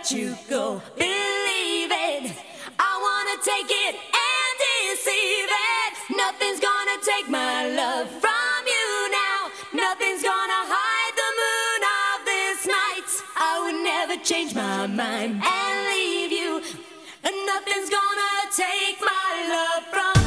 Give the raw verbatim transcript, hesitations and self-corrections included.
let you go. Believe it, I wanna take it and deceive it. Nothing's gonna take my love from you now. Nothing's gonna hide the moon of this night. I would never change my mind and leave you. And nothing's gonna take my love from